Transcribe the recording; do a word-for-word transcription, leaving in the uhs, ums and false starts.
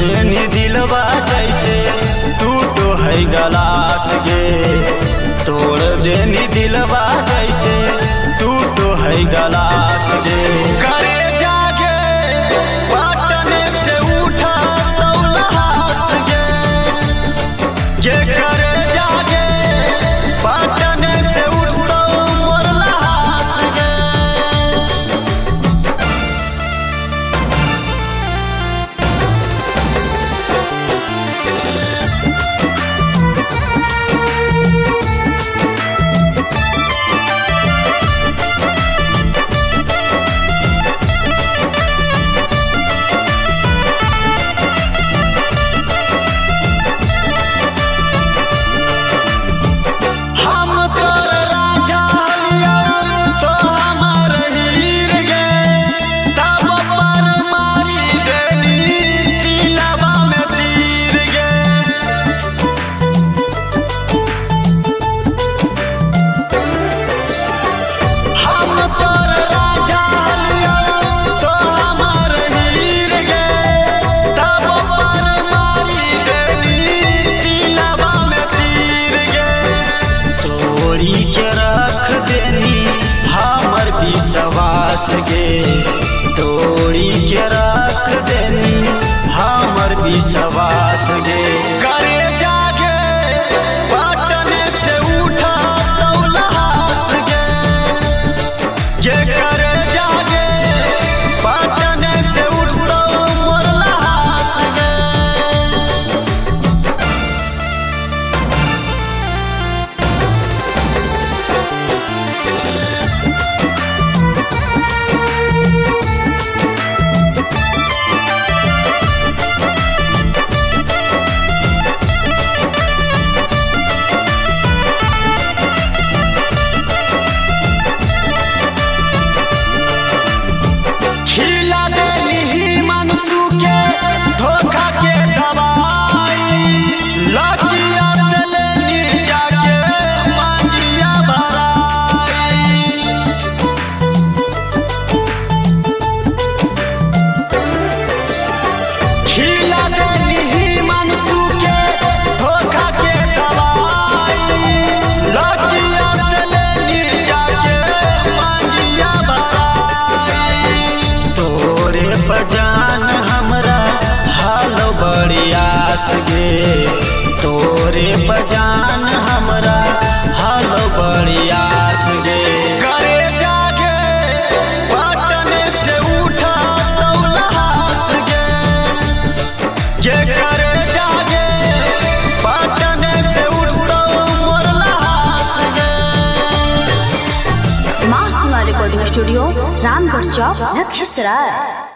देनी दिलवा जैसे टूटो है गलास गे, तोड़ देनी दिलवा जैसे टूटो है गलास गे। करे जागे पाटने से उठा लौलहास गे, ये करे जागे पाटने से उठा मोर लहास गे। के रख देनी हमर विश्वास गे, तोड़ी के रख देनी हमर विश्वास गे। करे जागे पाटने से उठा लौलहास गे, ये करे जागे पाटने से उठा मोर लहास गे। खिला देली मनसू के धोखा के दवाई, लकिया से लेनी जाके मांगिया भराई। खिला देली मनसू के धोखा के दवाई, लकिया से लेनी जाके मांगिया भराई। तोरे बजान हमरा हाल बड़ी आस गे, तोरे बजान हमरा हाल बड़ी आस गे। करे जागे पाटने से उठा लौलहास गे, ये करे जागे पाटने से उठा मोर लहास गे। माँ सीमा रिकॉर्डिंग स्टूडियो, रामगढ़ चौक, लखीसराय।